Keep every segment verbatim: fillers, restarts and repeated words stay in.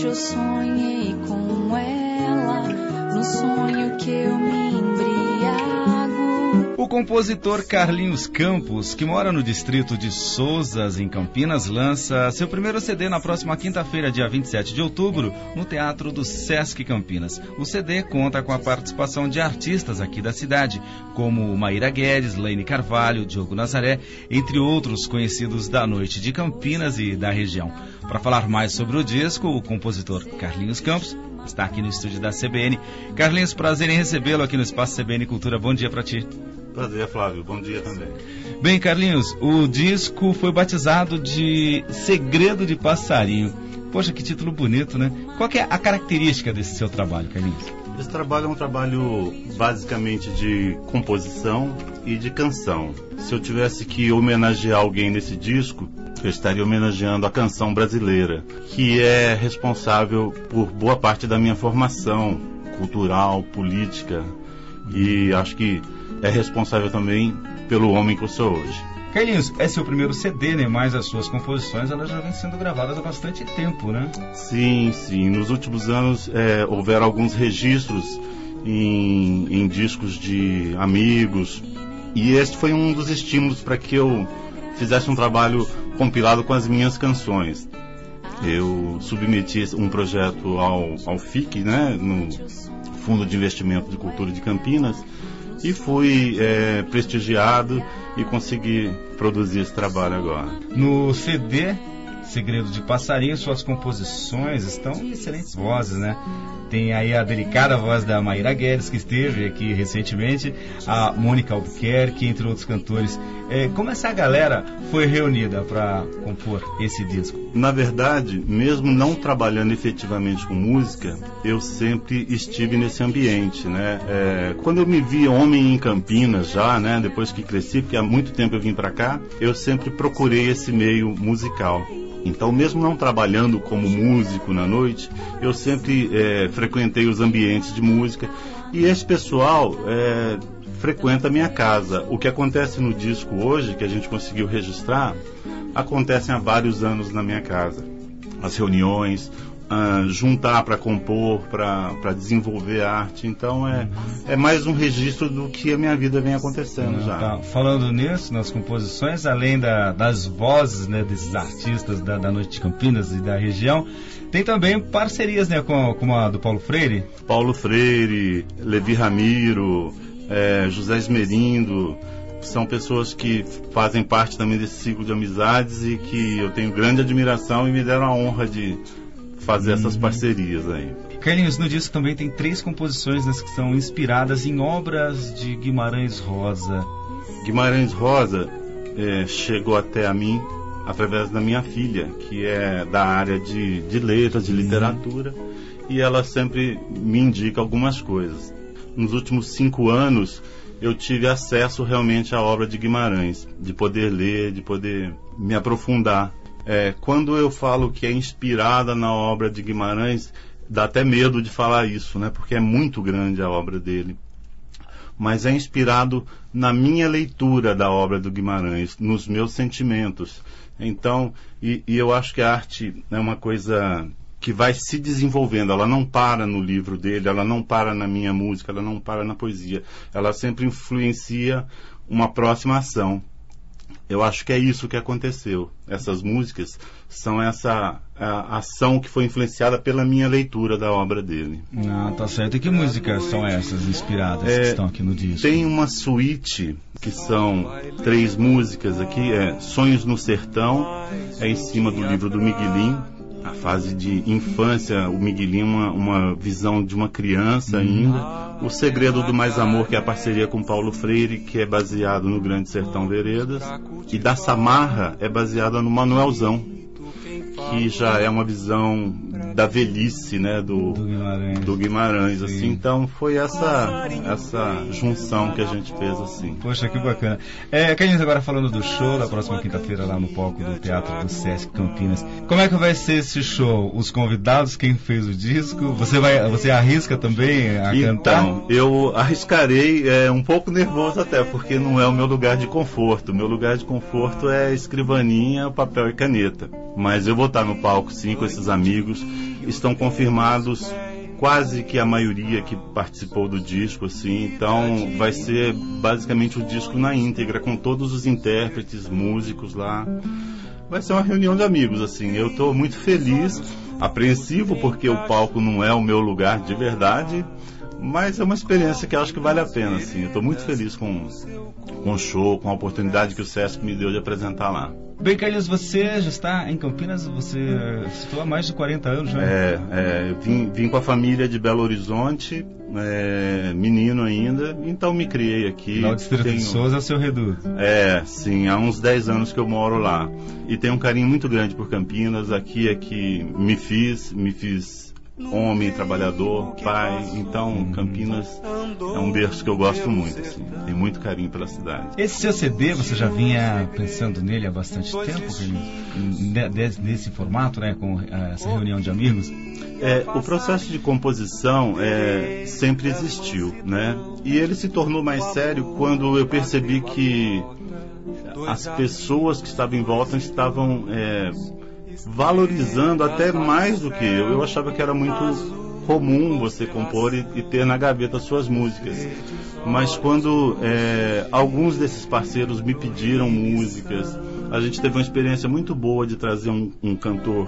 noite eu sonhei com ela, no sonho que eu me embriago. O compositor Carlinhos Campos, que mora no distrito de Sousas, em Campinas, lança seu primeiro C D na próxima quinta-feira, dia vinte e sete de outubro, no Teatro do Sesc Campinas. O C D conta com a participação de artistas aqui da cidade, como Maíra Guedes, Laine Carvalho, Diogo Nazaré, entre outros conhecidos da noite de Campinas e da região. Para falar mais sobre o disco, o compositor Carlinhos Campos está aqui no estúdio da C B N. Carlinhos, prazer em recebê-lo aqui no Espaço C B N Cultura. Bom dia para ti. Prazer, Flávio. Bom dia também. Bem, Carlinhos, o disco foi batizado de Segredo de Passarinho. Poxa, que título bonito, né? Qual que é a característica desse seu trabalho, Carlinhos? Esse trabalho é um trabalho basicamente de composição e de canção. Se eu tivesse que homenagear alguém nesse disco, eu estaria homenageando a canção brasileira, que é responsável por boa parte da minha formação cultural, política, e acho que é responsável também pelo homem que eu sou hoje. Carlinhos, é seu primeiro C D, né? Mas as suas composições, elas já vêm sendo gravadas há bastante tempo, né? Sim, sim. Nos últimos anos é, houveram alguns registros em, em discos de amigos, e este foi um dos estímulos para que eu fizesse um trabalho compilado com as minhas canções. Eu submeti um projeto ao, ao F I C, né? No Fundo de Investimento de Cultura de Campinas, e fui é, prestigiado e consegui produzir esse trabalho agora. No C D Segredo de Passarinho, suas composições estão em excelentes vozes, né? Tem aí a delicada voz da Maíra Guedes, que esteve aqui recentemente, a Mônica Albuquerque, entre outros cantores. É, como essa galera foi reunida para compor esse disco? Na verdade, mesmo não trabalhando efetivamente com música, eu sempre estive nesse ambiente, né? É, quando eu me vi homem em Campinas já, né? Depois que cresci, porque há muito tempo eu vim para cá, eu sempre procurei esse meio musical. Então, mesmo não trabalhando como músico na noite, eu sempre é, frequentei os ambientes de música, e esse pessoal é, frequenta a minha casa. O que acontece no disco hoje, que a gente conseguiu registrar, acontece há vários anos na minha casa. As reuniões, uh, juntar para compor, para desenvolver arte. Então é, é mais um registro do que a minha vida vem acontecendo Não, já. Tá. Falando nisso, nas composições, além da, das vozes, né, desses artistas da, da Noite de Campinas e da região, tem também parcerias, né, com, com a do Paulo Freire? Paulo Freire, Levi Ramiro, é, José Esmerindo, são pessoas que fazem parte também desse ciclo de amizades e que eu tenho grande admiração e me deram a honra de fazer uhum. essas parcerias aí. Carlinhos, no disco também tem três composições, né, que são inspiradas em obras de Guimarães Rosa. Guimarães Rosa é, chegou até a mim através da minha filha, que é da área de, de letras, de literatura, uhum. e ela sempre me indica algumas coisas. Nos últimos cinco anos, eu tive acesso realmente à obra de Guimarães, de poder ler, de poder me aprofundar. É, quando eu falo que é inspirada na obra de Guimarães, dá até medo de falar isso, né? Porque é muito grande a obra dele. Mas é inspirado na minha leitura da obra do Guimarães, nos meus sentimentos. Então, e, e eu acho que a arte é uma coisa que vai se desenvolvendo, ela não para no livro dele, ela não para na minha música, ela não para na poesia, ela sempre influencia uma próxima ação. Eu acho que é isso que aconteceu. Essas músicas são essa a ação que foi influenciada pela minha leitura da obra dele. Ah, tá certo. E que músicas são essas inspiradas é, que estão aqui no disco? Tem uma suíte, que são três músicas aqui, é Sonhos no Sertão, é em cima do livro do Miguelim, a fase de infância, o Miguelim, uma, uma visão de uma criança ainda. O Segredo do Mais Amor, que é a parceria com Paulo Freire, que é baseado no Grande Sertão Veredas. E da Samarra é baseada no Manuelzão, que já é uma visão da velhice, né, do, do Guimarães. Do Guimarães assim. Então foi essa, essa junção que a gente fez assim. Poxa, que bacana. É, Carlinhos, agora falando do show da próxima quinta-feira lá no palco do Teatro do Sesc Campinas. Como é que vai ser esse show? Os convidados, quem fez o disco? Você vai, você arrisca também a então, cantar? Então, eu arriscarei, é um pouco nervoso até, porque não é o meu lugar de conforto. O meu lugar de conforto é escrivaninha, papel e caneta. Mas eu vou estar estar no palco, sim, com esses amigos. Estão confirmados quase que a maioria que participou do disco, assim. Então vai ser basicamente o disco na íntegra, com todos os intérpretes, músicos lá. Vai ser uma reunião de amigos, assim. Eu estou muito feliz, apreensivo, porque o palco não é o meu lugar de verdade, mas é uma experiência que eu acho que vale a pena, assim. Eu estou muito feliz com, com o show, com a oportunidade que o Sesc me deu de apresentar lá. Bem, Carlinhos, você já está em Campinas, você estou há mais de quarenta anos, né? É, é eu vim, vim com a família de Belo Horizonte, é, menino ainda, então me criei aqui. Lá o Distrito tenho... de Souza é seu reduto. É, sim, há uns dez anos que eu moro lá. E tenho um carinho muito grande por Campinas, aqui é que me fiz, me fiz homem, trabalhador, pai. Então Campinas é um berço que eu gosto muito, assim. Tenho muito carinho pela cidade. Esse seu C D, você já vinha pensando nele há bastante tempo, Carlinhos? Nesse formato, né, com essa reunião de amigos? É, o processo de composição é, sempre existiu, né? E ele se tornou mais sério quando eu percebi que as pessoas que estavam em volta estavam é, valorizando até mais do que eu. Eu achava que era muito comum você compor e, e ter na gaveta suas músicas. Mas quando é, alguns desses parceiros me pediram músicas, a gente teve uma experiência muito boa de trazer um, um cantor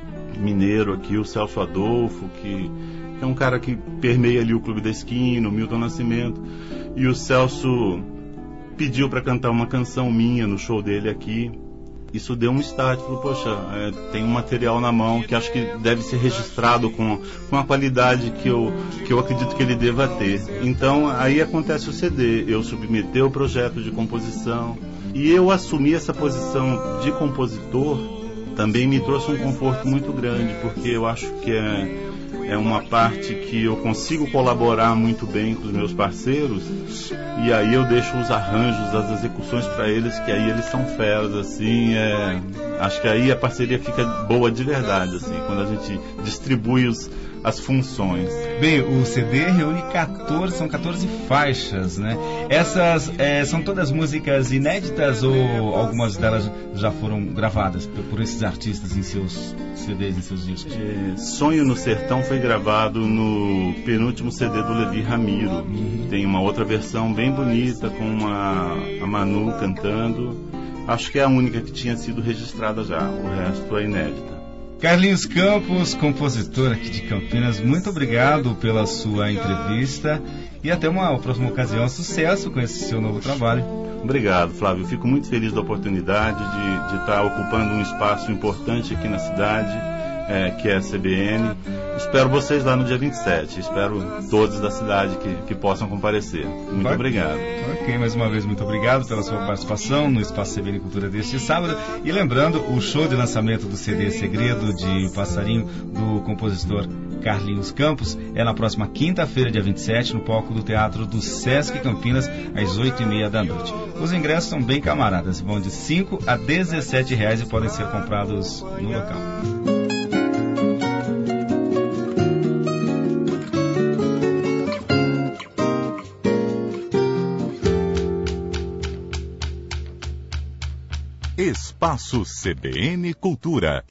mineiro aqui, o Celso Adolfo, que, que é um cara que permeia ali o Clube da Esquina, o Milton Nascimento. E o Celso pediu para cantar uma canção minha no show dele aqui. Isso deu um start, falou, poxa, é, tem um material na mão que acho que deve ser registrado com, com a qualidade que eu, que eu acredito que ele deva ter. Então aí acontece o C D, eu submeti o projeto de composição e eu assumi essa posição de compositor, também me trouxe um conforto muito grande, porque eu acho que é, é uma parte que eu consigo colaborar muito bem com os meus parceiros, e aí eu deixo os arranjos, as execuções para eles, que aí eles são feras, assim, é, acho que aí a parceria fica boa de verdade, assim, quando a gente distribui os, as funções. Bem, o C D reúne quatorze, são quatorze faixas, né? Essas é, são todas músicas inéditas ou algumas delas já foram gravadas por, por esses artistas em seus C Ds, em seus discos? É, Sonho no Sertão foi gravado no penúltimo C D do Levi Ramiro. Uhum. Tem uma outra versão bem bonita com uma, a Manu cantando. Acho que é a única que tinha sido registrada já, o resto é inédita. Carlinhos Campos, compositor aqui de Campinas, muito obrigado pela sua entrevista e até uma próxima ocasião. Sucesso com esse seu novo trabalho. Obrigado, Flávio. Eu fico muito feliz da oportunidade de, de estar ocupando um espaço importante aqui na cidade, é, que é a C B N. Espero vocês lá no dia vinte e sete. Espero todos da cidade que, que possam comparecer. Muito Vai. obrigado. Ok, mais uma vez, muito obrigado pela sua participação no Espaço C B N Cultura deste sábado. E lembrando, o show de lançamento do C D Segredo de Passarinho, do compositor Carlinhos Campos, é na próxima quinta-feira, dia vinte e sete, no palco do Teatro do Sesc Campinas, às oito e meia da noite. Os ingressos são bem camaradas, vão de cinco a dezessete reais e podem ser comprados no local. Espaço C B N Cultura.